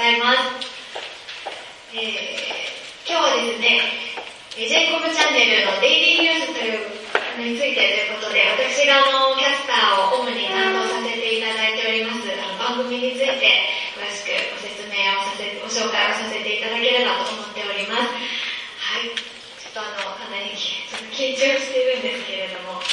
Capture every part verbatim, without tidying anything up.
ざいます。えー、今日はですね、ジェイコムチャンネルのデイリーニュースというのについてということで、私があのキャスターを主に担当させていただいておりますあの番組について詳しくご説明をさせて、ご紹介をさせていただければと思っております。はい、ちょっとあのかなりちょっと緊張しているんですけれども、はい、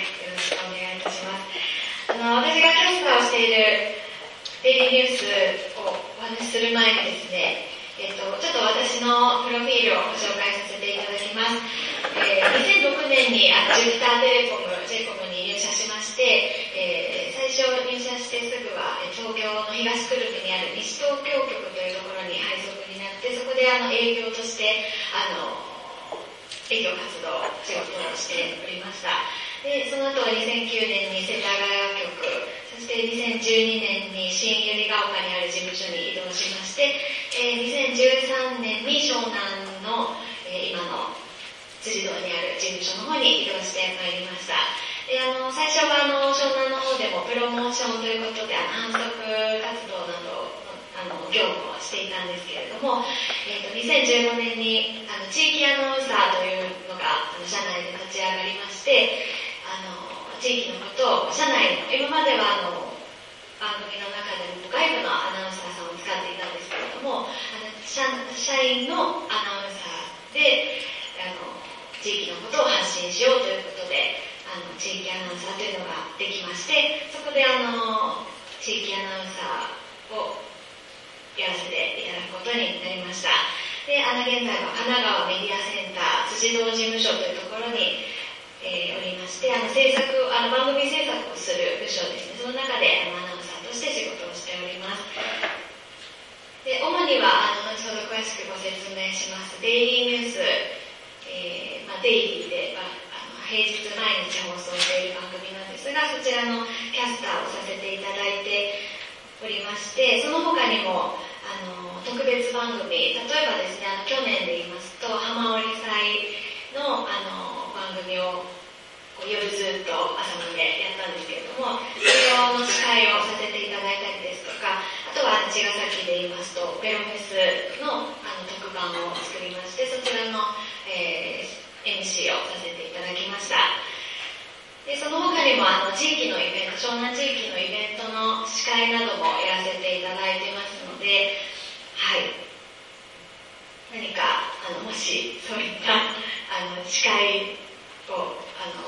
よろしくお願いいたします。あの私がキャスターをしているデイリーニュースをお話しする前にですね、えっと、ちょっと私のプロフィールをご紹介させていただきます。えー、にせんろくねんにあジュピターテレコム、ジェイコムに入社しまして、えー、最初入社してすぐは東京の東久留米にある西東京局というところに配属になって、そこであの営業としてあの営業活動、仕事をしておりました。で、その後にせんきゅうねんに世田谷局、そしてにせんじゅうにねんに新百合ヶ丘にある事務所に移動しまして、えー、にせんじゅうさんねんに湘南の、えー、今の辻堂にある事務所の方に移動してまいりました。で、あの最初はあの湘南の方でもプロモーションということであの販促活動などあの業務をしていたんですけれども、えー、とにせんじゅうごねんにあの地域アナウンサーというのがあの社内で立ち上がりまして、あの地域のことを社内の今まではあの番組の中でも外部のアナウンサーさんを使っていたんですけれども、あの 社, 社員のアナウンサーであの地域のことを発信しようということであの地域アナウンサーというのができまして、そこであの地域アナウンサーをやらせていただくことになりました。で、あの現在は神奈川メディアセンター辻堂事務所というところに、えー、おりまして、あの制作あの番組制作をする部署ですね。その中であのアナウンサーとして仕事をしております。で、主にはあの後ほど詳しくご説明しますデイリーニュース、えーまあ、デイリーで、まあ、あの平日毎日放送している番組なんですが、そちらのキャスターをさせていただいておりまして、その他にもあの特別番組、例えばですね、あの去年で言いますと浜織祭のあの番組を夜ずっと朝までやったんですけれども、それの司会をさせていただいたりですとか、あとは茅ヶ崎で言いますとベロフェスのあの特番を作りまして、そちらの、えー、エムシー をさせていただきました。で、その他にもあの地域のイベント、湘南地域のイベントの司会などもやらせていただいていますので、はい、何かあのもしそういったあの司会をあの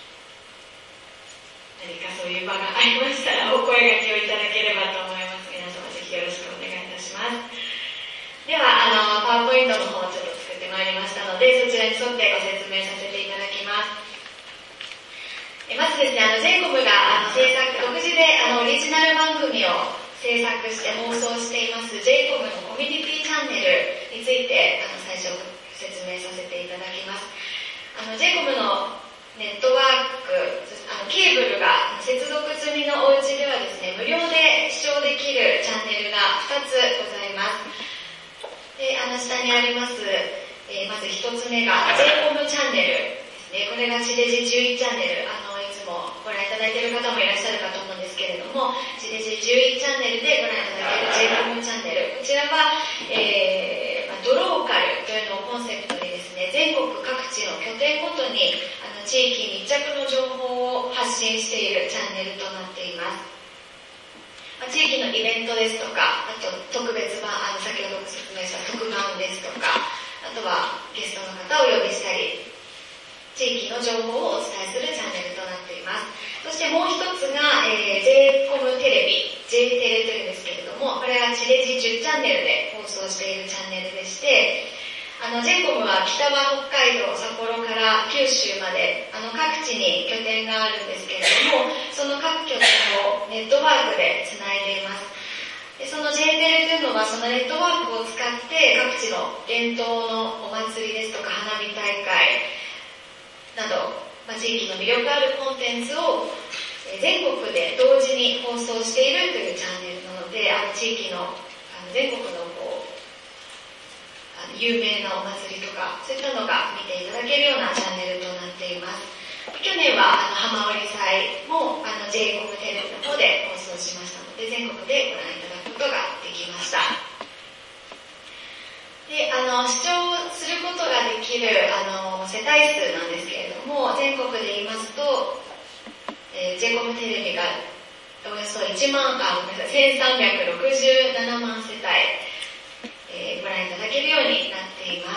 何かそういう場がありましたらお声掛けをいただければと思います。皆様ぜひよろしくお願いいたします。ではあのパワーポイントの方をちょっと作ってまいりましたので、そちらに沿ってご説明させていただきます。えまずですね、あの ジェイコム があの制作独自であのオリジナル番組を制作して放送しています ジェイコム のコミュニティチャンネルについてあの最初説明させていただきます。あの ジェイコム のネットワーク、あのケーブルが接続済みのお家ではですね、無料で視聴できるチャンネルがふたつございます。で、あの下にあります、えー、まずひとつめが ジェイコム チャンネルですね。これが地デジじゅういちチャンネル、あのいつもご覧いただいている方もいらっしゃるかと思うんですけれども、地デジじゅういちチャンネルでご覧いただける ジェイコム チャンネル、こちらは、えーまあ、ドローカルというのをコンセプトにですね、全国各地の拠点ごとにあの地域密着の情報を発信しているチャンネルとなっています。まあ、地域のイベントですとか、あと特別版、あの先ほどご説明した特番ですとか、あとはゲストの方をお呼びしたり、地域の情報をお伝えするチャンネルとなっています。そしてもう一つが、えー、ジェイコム テレビ、J テレというんですけれども、これは地デジじゅうチャンネルで放送しているチャンネルでして、あの ジェイコム は北は北海道札幌から九州まであの各地に拠点があるんですけれども、その各拠点をネットワークでつないでいます。で、その J テレというのはそのネットワークを使って各地の伝統のお祭りですとか花火大会など、まあ、地域の魅力あるコンテンツを全国で同時に放送しているというチャンネルなので、あの地域の、あの全国のこうあの有名なお祭りとかそういったのが見ていただけるようなチャンネルとなっています。去年はあの浜織祭もあの ジェイコム テレビの方で放送しましたので、全国でご覧いただくことができました。 で、あの、視聴することができる、あの、世帯数なんですけれども、全国で言いますと、えー、ジェイコムテレビがおよそいちまん、あ、ごめんなさい、せんさんびゃくろくじゅうななまん世帯、えー、ご覧いただけるようになっています。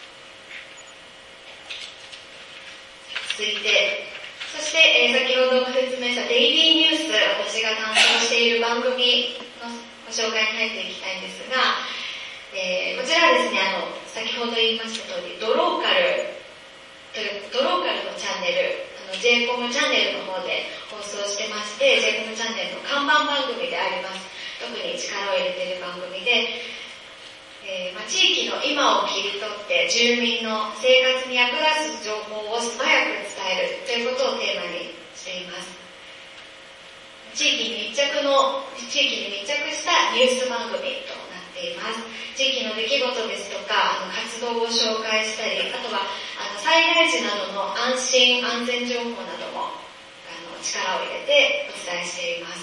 続いて、そして、えー、先ほどご説明したデイリーニュース、私が担当している番組のご紹介に入っていきたいんですが、えー、こちらはですね、あの、先ほど言いました通り、ドローカルという、ドローカルのチャンネル、あの、ジェイコム チャンネルの方で放送してまして、ジェイコム チャンネルの看板番組であります。特に力を入れている番組で、えーまあ、地域の今を切り取って住民の生活に役立つ情報を素早く伝えるということをテーマにしています。地域に密着の、地域に密着したニュース番組となっています。地域の出来事ですとか、あの活動を紹介したり、あとはあの災害時などの安心安全情報などもあの力を入れてお伝えしています。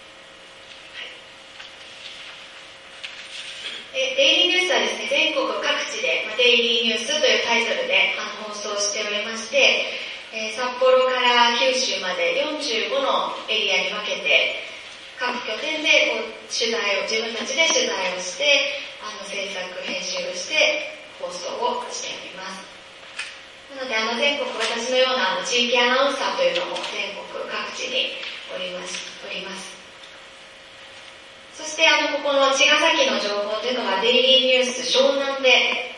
デイリーニュースはですね、全国各地で、まあ、デイリーニュースというタイトルであの放送しておりまして、えー、札幌から九州までよんじゅうごのエリアに分けて、各拠点でこう取材を、自分たちで取材をして、あの制作、編集をして放送をしております。なので、あの全国、私のようなあの地域アナウンサーというのも全国各地におります。おりますそしてあの、ここの茅ヶ崎の情報というのはデイリーニュース湘南で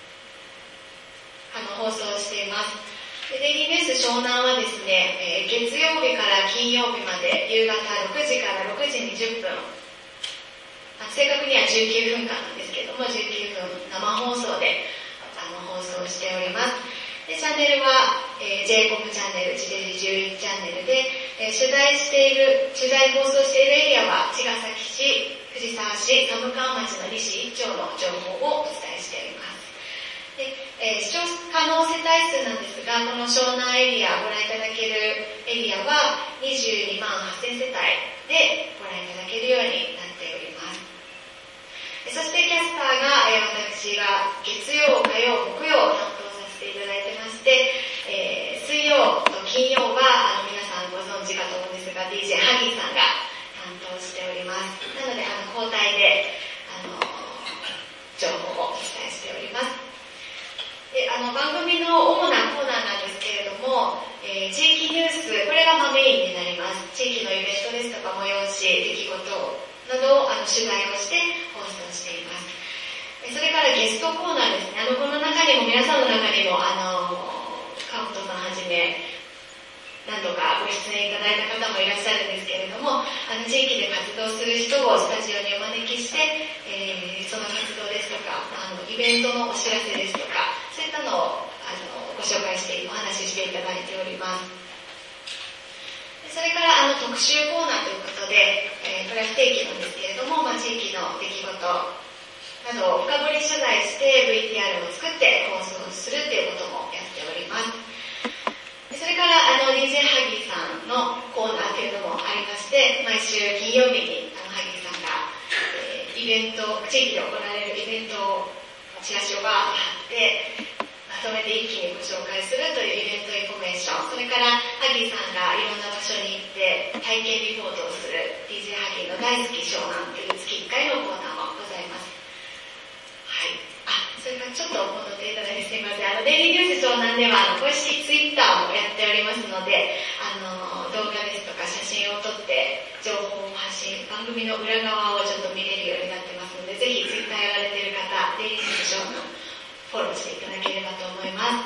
あの放送しています。でデイリーニュース湘南はですね、えー、月曜日から金曜日まで夕方ろくじからろくじにじゅっぷん、あ正確にはじゅうきゅうふんかんなんですけども、じゅうきゅうふん生放送であの放送しております。でチャンネルは、えー、ジェイコム チャンネル、地デジじゅういちチャンネルで、えー、取材している、取材放送しているエリアは、茅ヶ崎市、藤沢市、寒川町の利市一町の情報をお伝えしております。でえー、視聴可能世帯数なんですが、この湘南エリア、ご覧いただけるエリアはにじゅうにまんはっせん世帯でご覧いただけるようになっております。そしてキャスターが、えー、私が月曜、火曜、木曜を担当させていただいてまして、えー、水曜と金曜はあの皆さんご存知かと思うんですが ディージェー ハギーさんが担当しております。なのであの交代であの情報をお伝えしております。であの番組の主なコーナーなんですけれども、えー、地域ニュース、これがまあメインになります。地域のイベントですとか催し、出来事などをあの取材をして放送しています。それからゲストコーナーですね。あのこの中にも皆さんの中にもあの川本さんはじめ何度かご出演いただいた方もいらっしゃるんですけれども、あの地域で活動する人をスタジオにお招きして、えー、その活動ですとかあのイベントのお知らせですとかそういったのをあのご紹介してお話ししていただいております。それからあの特集コーナーということで、えー、これは不定期なんですけれども、まあ、地域の出来事などを深掘り取材して ブイティーアール を作って放送するということもやっております。それからあの ディージェー ハギーさんのコーナーというのもありまして、毎週金曜日にあのハギーさんが、えー、イベント、地域で行われるイベントをチラシをバーッと貼ってまとめて一気にご紹介するというイベントインフォメーション、それからハギーさんがいろんな場所に行って体験リポートをする ディージェー ハギーの大好き湘南という月いっかいのコーナーもございます。はい。あ、それからちょっと戻っていただいてすみません。あの、デイリーニュース湘南では、あの、公式ツイッターもやっておりますので、あの、動画ですとか写真を撮って、情報を発信、番組の裏側をちょっと見れるようになってますので、ぜひツイッターやられている方、デイリーニュース湘南、フォローしていただければと思います。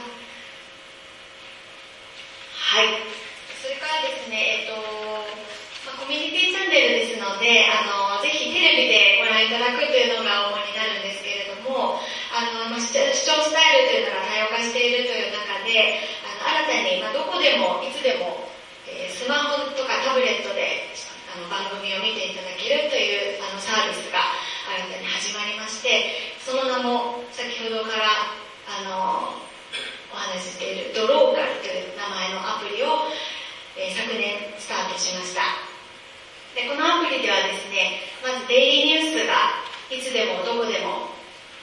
はい。それからですね、えっと、まあ、コミュニティチャンネルですので、あの、ぜひテレビでご覧いただくというのが主になるんですけれども、あの、まあ、視聴スタイルというのが多様化しているという中で、あの新たに、まあ、どこでもいつでも、えー、スマホとかタブレットであの番組を見ていただけるというあのサービスが新たに始まりまして、その名も先ほどからあのお話ししているドローカルという名前のアプリを、えー、昨年スタートしました。で、このアプリではですね、まずデイリーニュースがいつでもどこでもご覧い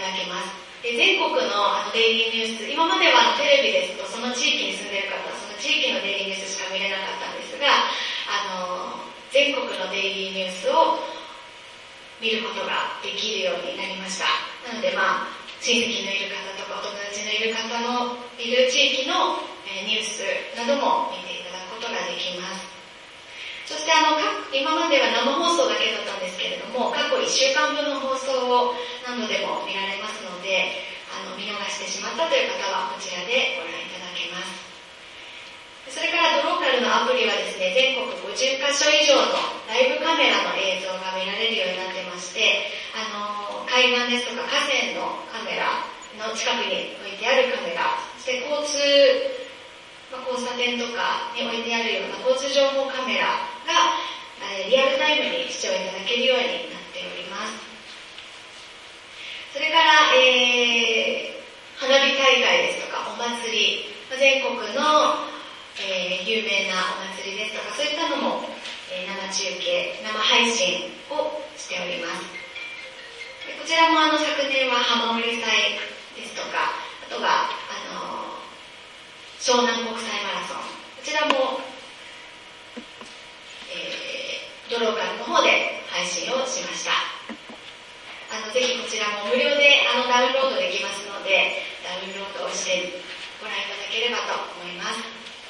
ただけます。で全国のあのデイリーニュース、今まではテレビですとその地域に住んでいる方はその地域のデイリーニュースしか見れなかったんですが、あの全国のデイリーニュースを見ることができるようになりました。なのでまあ親戚のいる方とかお友達のいる方のいる地域のニュースなども見ていただくことができます。そしてあの今までは生放送だけだったんですけれども、過去いっしゅうかんぶんの放送を何度でも見られますので、あの見逃してしまったという方はこちらでご覧いただけます。それからドローカルのアプリはですね、全国ごじゅっかしょ以上のライブカメラの映像が見られるようになってまして、あの海岸ですとか河川のカメラの近くに置いてあるカメラ、そして交通、まあ、交差点とかに置いてあるような交通情報カメラが、えー、リアルタイムに視聴いただけるようになっております。それから、えー、花火大会ですとかお祭り、全国の、えー、有名なお祭りですとかそういったのも、えー、生中継、生配信をしております。でこちらもあの昨年は浜森祭ですとか、あとはあの湘南国際マラソン、こちらも、えー、ドローカルの方で配信をしました。あのぜひこちらも無料であのダウンロードできますので、ダウンロードをしてご覧いただければと思います。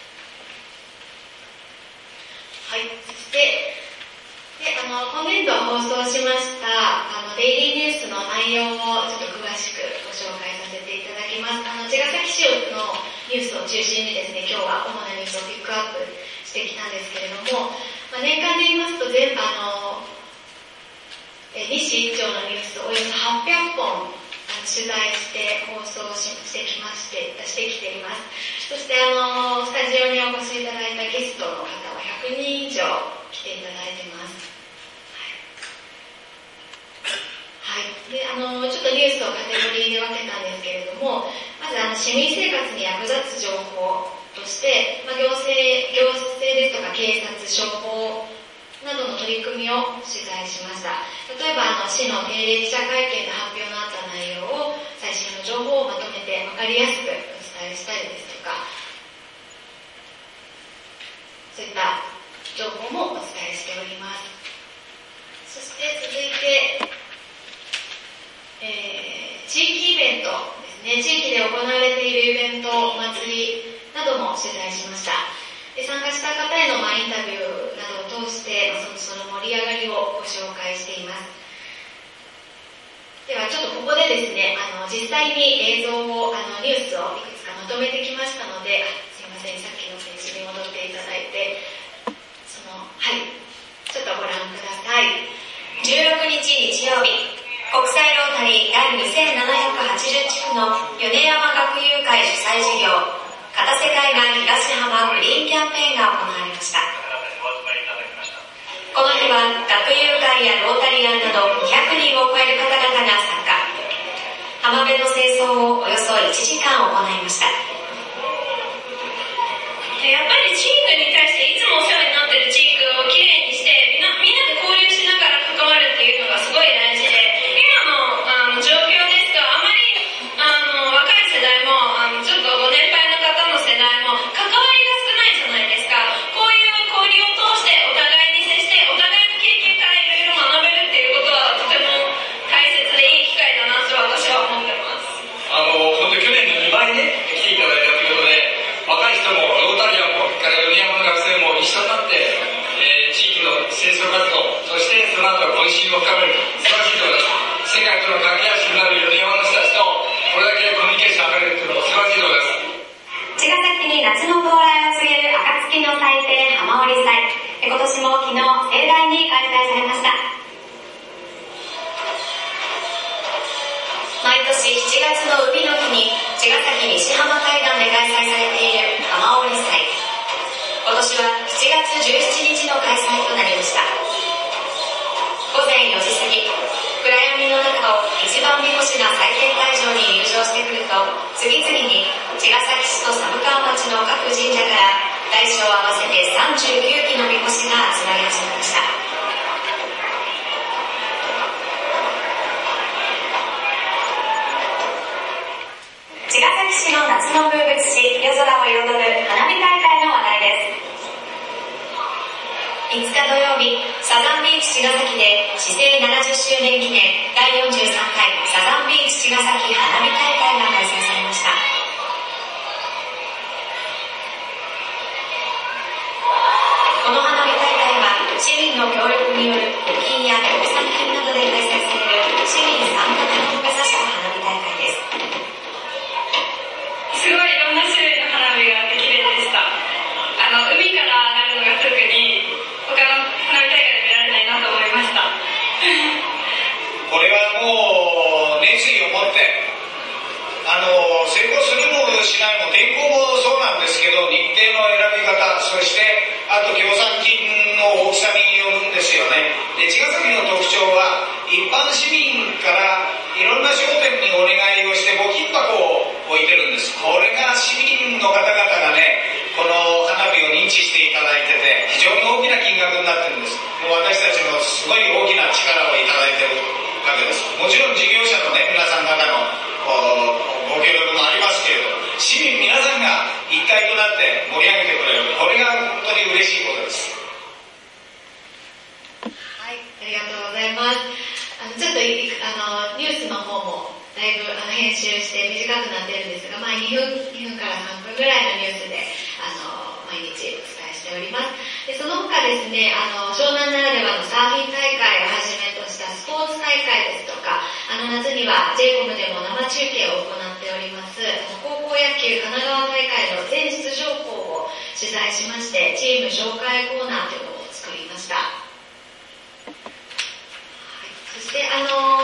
はい、そしてであの今年度放送しましたあのデイリーニュースの内容をちょっと詳しくご紹介させていただきます。あの茅ヶ崎市のニュースを中心にですね、今日は主なニュースをピックアップしてきたんですけれども、まあ、年間で言いますと全あのえ西一丁のニュースをおよそはっぴゃっぽん取材して放送ししてきましてしてきています。そしてあのスタジオにお越しいただいたゲストの方はひゃくにん以上来ていただいてます。はい、はい、であのちょっとニュースをカテゴリーで分けたんですけれども、まずあの市民生活に役立つ情報として、まあ、行政行政ですとか警察、消防などの取り組みを取材しました。例えばあの市の定例記者会見で発表のあった内容を最新の情報をまとめて分かりやすくお伝えしたりですとか、そういった情報もお伝えしております。そして続いて、えー、地域イベントですね、地域で行われているイベント、お祭りなども取材しました。で参加した方への、まあ、インタビューなどを通して、まあ、その、その盛り上がりをご紹介しています。ではちょっとここでですね、あの実際に映像をあのニュースをいくつかまとめてきましたので、すいません、さっきのページに戻っていただいて、そのはいちょっとご覧ください。じゅうろくにち日曜日、国際ロータリー第にせんななひゃくはちじゅっちくの米山学友会主催事業片瀬海岸東浜グリーンキャンペーンが行われました。この日は学友会やロータリアンなどにひゃくにんを超える方々が参加。浜辺の清掃をおよそいちじかん行いました。やっぱり地域に対していつもお世話になっている地域をきれいにしてみんな、みんなで交流しながら関わるっていうのがすごい大事で、今の、あの状況ですとあまりあの若い世代もあのちょっとご年配の方の世代も関わりが少ないじゃないですか。こういう交流を通してお互いに接してお互いの経験からいろいろ学べるっていうことはとても大切でいい機会だなと私は思ってます。 あの本当去年のにばいね来ていただいたということで、若い人もロータリアンもから米山の学生も一緒になって、えー、地域の清掃活動、そしてその後は懇親を深める、素晴らしいと思います。世界との架け橋になる米山の人たちとこれだけコミュニケーションを図れるというのも素晴らしいと思います。 茅ヶ崎に夏の到来を告げる暁の祭典浜織祭、今年も昨日盛大に開催されました。毎年しちがつの海の日に茅ヶ崎西浜海岸で開催されている浜織祭、今年はしちがつじゅうしちにちの開催となりました。午前よじ過ぎ、暗闇の中を一番みこしが祭典会場に入場してくると、次々に茅ヶ崎市と寒川町の各神社から大小合わせてさんじゅうきゅうきのみこしが集まり始めました。 市の夏の風物詩、夜空を彩る花火大会の話題です。いつか土曜日、サザンビーチ茅ヶ崎で市政ななじゅっしゅうねん記念だいよんじゅうさんかいサザンビーチ茅ヶ崎花火大会が開催されました。この花火大会は市民の協力による募金や協賛金などで開催される市民参加型を目指した花火大会です。 すごいいろんな種類の花火があって綺麗でした。あの海から上がるのが特に他の花火大会で見られないなと思いました。 これはもう熱意を持ってあの成功するもしないも天候もそうなんですけど、日程の選び方、そしてあと協賛金の大きさによるんですよね。で、茅ヶ崎の特徴は一般市民からいろんな商店にお願いをして募金箱を置いてるんです。これが市民の方々がね、この花火を認知していただいてて非常に大きな金額になってるんです。もう私たちのすごい大きな力をいただいてるわけです。もちろん事業者のね、皆さん方のご協力もありますけれど、市民皆さんが一体となって盛り上げてくれる、これが本当に嬉しいことです。 はい、ありがとうございます。あのちょっとあのニュースの方もだいぶあの編集して短くなってるんですが、まあ、にふん、にふんからさんぷんぐらいのニュースであの毎日お伝えしております。でその他ですね、あの湘南ならではのサーフィン大会をはじめとしたスポーツ大会ですとか、あの夏には ジェイコム でも生中継を行っております高校野球神奈川大会の全出場校を取材しまして、チーム紹介コーナーというのを作りました。はい、そしてあの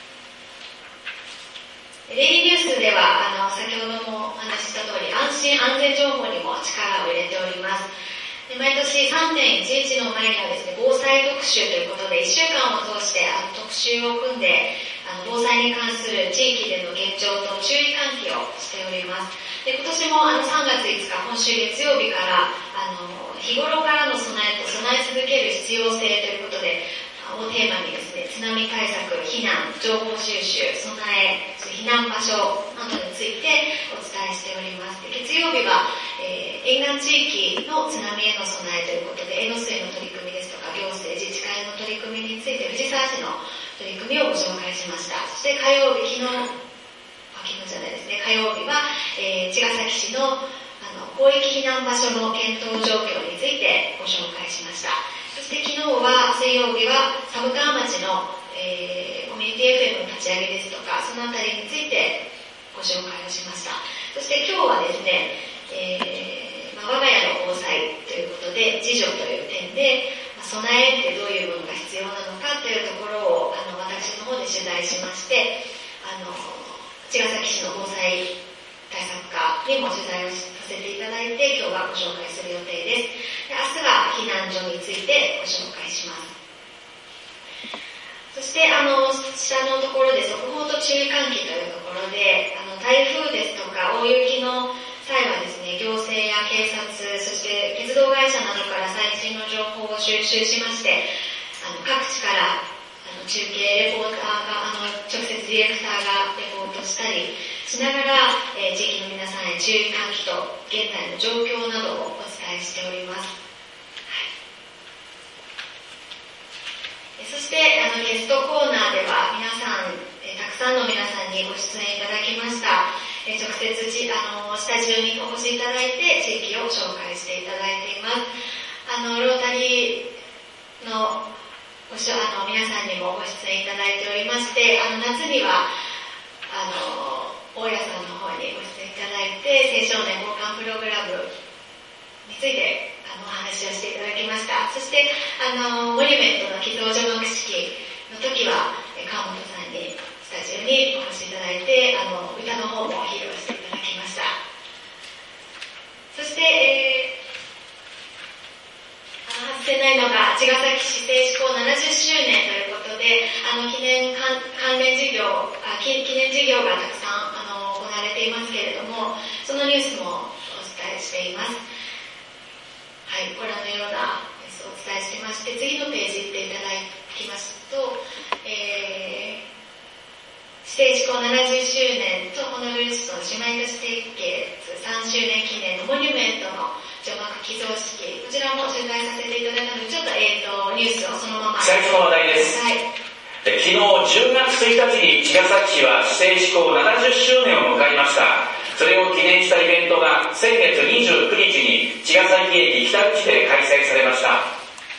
デイリーニュースではあの先ほどもお話しした通り安心安全情報にも力を入れております。で毎年 さんてんいちいち の前にはですね、防災特集ということでいっしゅうかんを通してあの特集を組んであの防災に関する地域での現状と注意喚起をしております。で今年もあのさんがついつか、今週月曜日からあの日頃からの備えと備え続ける必要性ということでをテーマにですね、津波対策、避難、情報収集、備え、避難場所などについてお伝えしております。で月曜日は、えー、沿岸地域の津波への備えということで、江ノ水の取り組みですとか、行政、自治会の取り組みについて、藤沢市の取り組みをご紹介しました。そして火曜日、昨日、あ、昨日じゃないですね、火曜日は、えー、茅ヶ崎市のあの広域避難場所の検討状況についてご紹介しました。そして昨日は、水曜日は寒川町の、えー、コミュニティ エフエム の立ち上げですとか、そのあたりについてご紹介をしました。そして今日はですね、えーまあ、我が家の防災ということで、自助という点で、まあ、備えってどういうものが必要なのかというところをあの私の方で取材しまして、あの茅ヶ崎市の防災対策課にも取材をさせていただいて、今日はご紹介する予定です。で明日は避難所についてご紹介します。そしてあの下のところで速報と注意喚起というところで、あの台風ですとか大雪の際はですね、行政や警察、そして鉄道会社などから最新の情報を収集しまして、あの各地からあの中継レポーターがあの直接ディレクターがレポートしたりしながら、えー、地域の皆さんへ注意喚起と現在の状況などをお伝えしております。はい、そしてあのゲストコーナーでは皆さん、えー、たくさんの皆さんにご出演いただきました。えー、直接ちあのスタジオにお越しいただいて地域を紹介していただいています。あのロータリーのごしょあの皆さんにもご出演いただいておりまして、あの夏にはあの大家さんの方にご出演いただいて、青少年交換プログラムについてあのお話をしていただきました。そしてあのモニュメントの寄贈除幕式の時は川本さんにスタジオにお越しいただいて、あの歌の方も披露していただきました。そして、えー、外せないのが茅ヶ崎市政施行ななじゅっしゅうねんということで、あの記念関連事業あ記念事業がたくさんあの行われていますけれども、そのニュースもお伝えしています。はい、ご覧のようなニュースをお伝えしてまして、次のページ行っていただきますと、えー、市指定施行ななじゅっしゅうねんとホノルル市と姉妹都市締結さんしゅうねん記念のモニュメントの除幕寄贈式、こちらも取材させていただいたので、ちょっと、えー、とニュースをそのまま。 最初の話題です。はい、昨日じゅうがつついたちに茅ヶ崎市は指定施行ななじゅっしゅうねんを迎えました。それを記念したイベントが先月にじゅうくにちに茅ヶ崎駅北口で開催されました。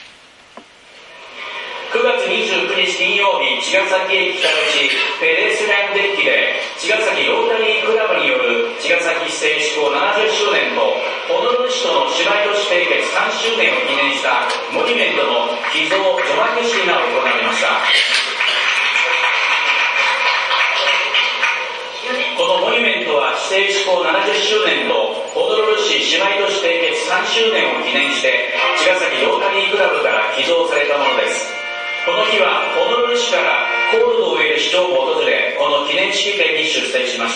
くがつにじゅうくにち金曜日、茅ヶ崎駅北口ペデストリアンデッキで茅ヶ崎ロータリークラブによる茅ヶ崎市政施行ななじゅっしゅうねんとホノルル市との姉妹都市締結さんしゅうねんを記念したモニュメントの寄贈除幕式が行われました。このモニュメントは指定施行ななじゅっしゅうねんとホノルル市姉妹都市締結さんしゅうねんを記念して茅ヶ崎ロータリークラブから寄贈されたものです。この日はホノルル市からコールドウェル市長も訪れ、この記念式典に出席しました。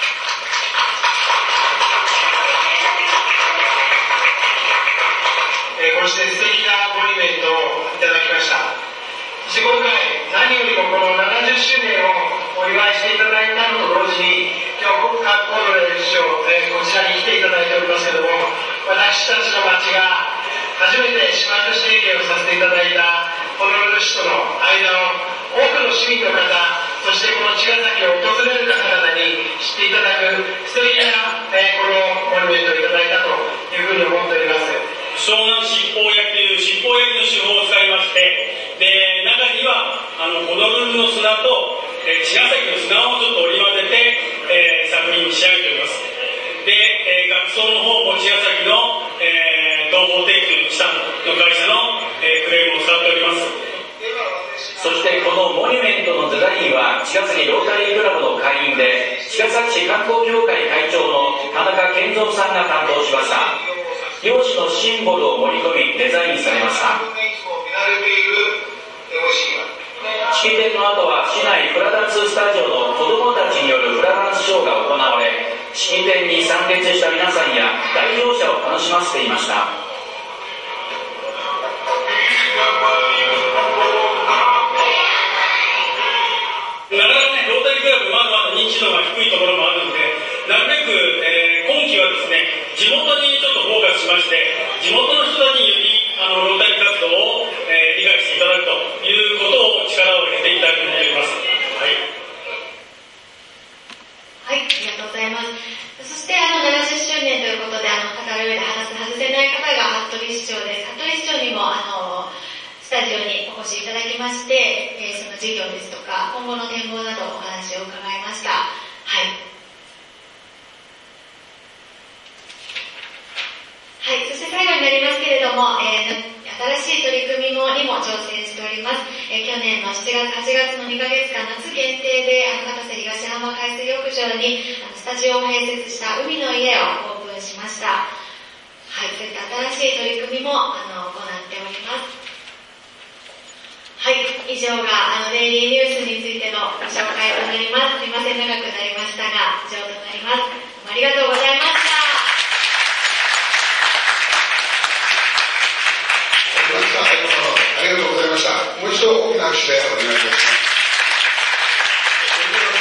えー、こうして素敵なモニュメントをいただきました。そして今回何よりもこのななじゅっしゅうねんをお祝いしていただいたのと同時に、今日国家コールドウェル市長、えー、こちらに来ていただいておりますけれども、私たちの町が初めて姉妹都市提携をさせていただいたホノルル市との間を多くの市民の方、そしてこの茅ヶ崎を訪れる方々に知っていただく素敵な、えー、このモニュメントをいただいたというふうに思っております。 湘南七宝焼という七宝焼の手法を使いまして、で中にはあのホノルルの砂と、えー、茅ヶ崎の砂をちょっと織り交ぜて、えー、作品に仕上げております。で、えー、額装の方も茅ヶ崎の、えー、東方提供したの会社の、えー、クレームを使っております。 そしてこのモニュメントのデザインは茅ヶ崎ロータリークラブの会員で茅ヶ崎市観光協会会長の田中健三さんが担当しました。漁師のシンボルを盛り込みデザインされました。式典の後は市内フラダンススタジオの子どもたちによるフラダンスショーが行われ、式典に参列した皆さんや来場者を楽しませていました。 なかなかね、ロータリークラブまだまだ認知度が低いところもあるので、なるべく、えー、今期はですね、地元にちょっとフォーカスしまして、地元の人たちによりあのロータリー活動を、えー、理解していただくということを力を入れていきたいと思っています。 はい。はい、ありがとうございます。そしてあのななじゅっしゅうねんということで、あの語る上で話す外せない方が服部市長です。服部市長にもあのスタジオにお越しいただきまして、えー、その事業ですとか今後の展望などお話を伺いました。はい。はい、そして最後になりますけれども、えー、新しい取り組みもにも挑戦しております。えー、去年のしちがつ、はちがつのにかげつかん夏限定で、あの片瀬東浜海水浴場にあのスタジオを併設した海の家をオープンしました。はい、そういった新しい取り組みもあの行っております。はい、以上があのデイリーニュースについてのご紹介となります。すみません、長くなりましたが、以上となります。どうもありがとうございました。 ありがとうございました。もう一度大きな拍手でお願いします。